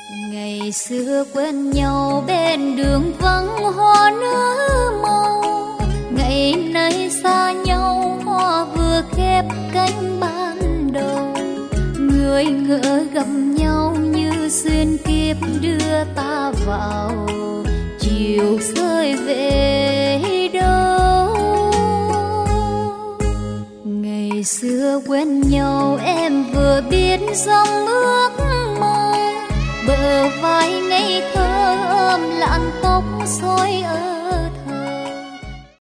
Ngày xưa quen nhau bên đường vắng hoa nở màu, ngày nay xa nhau hoa vừa khép cánh ban đầu. Người ngỡ gặp nhau như duyên kiếp đưa ta vào, chiều rơi về đâu. Ngày xưa quen nhau em vừa biết dòng ước mơ, bờ vai ngây thơ ôm làn tóc xõi ơi.